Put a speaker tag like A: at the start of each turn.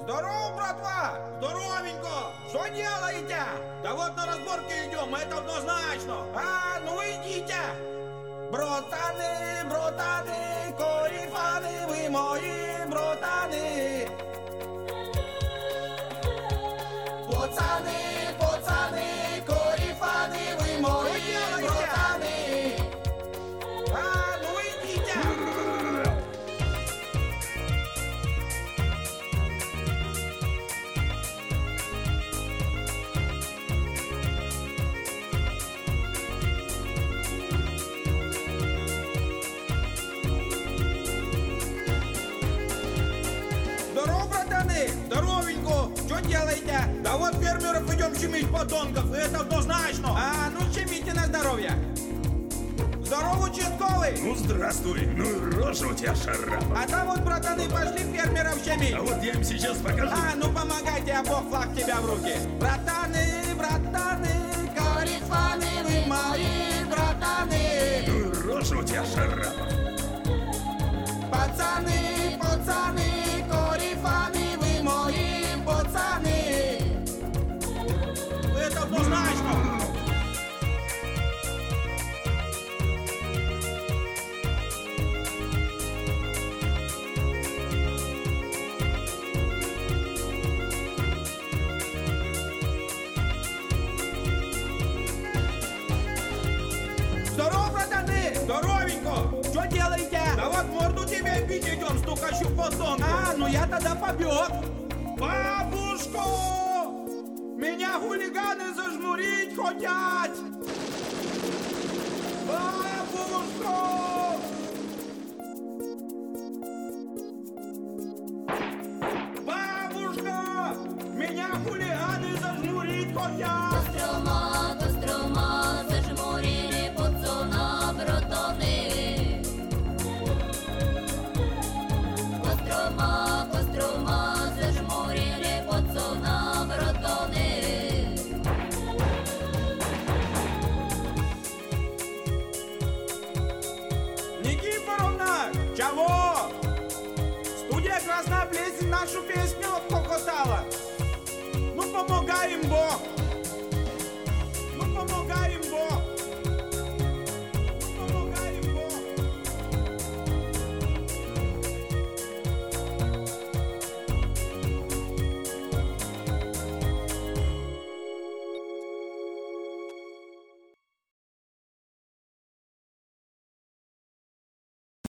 A: Здорово, братва! Здоровенько! Что делаете? Да вот на разборки идем, это однозначно. А, ну идите! Братаны, братаны, корефаны, вы мои братаны. Пацаны, пацаны, корефаны, вы мои братаны. А, ну идите! Здорово, братаны! Здоровенько! Что делаете? Да вот фермеров идем щемить, подонков, это однозначно! А, ну щемите на здоровье! Здорово, участковый!
B: Ну здравствуй, ну и рожа у тебя шарапа.
A: А там вот, братаны, пошли фермеров щемить!
B: А вот я им сейчас покажу.
A: А, ну помогайте, а Бог флаг тебя в руки! Братаны, братаны, корефаны, вы мои братаны!
B: Ну и рожа у тебя шарапа.
A: Пацаны, пацаны, корефаны, вы мои пацаны! Это однозначно! Здорово, братаны! Здоровенько! Что делаете? Да вот морду тебе бить идем, стукачу подонку! А, ну я тогда побег! Бабушку! Меня хулиганы зажмурить хотят! Бабушку! Бабушка! Меня хулиганы зажмурить хотят!
C: Кострома, Кострома, зажмурили пацана братаны. Кострома, Кострома, зажмурили пацана братаны.
A: Никифоровна! Чего? Студия «Красная плесень» нашу песню откокотала. Ну помогай им Бог!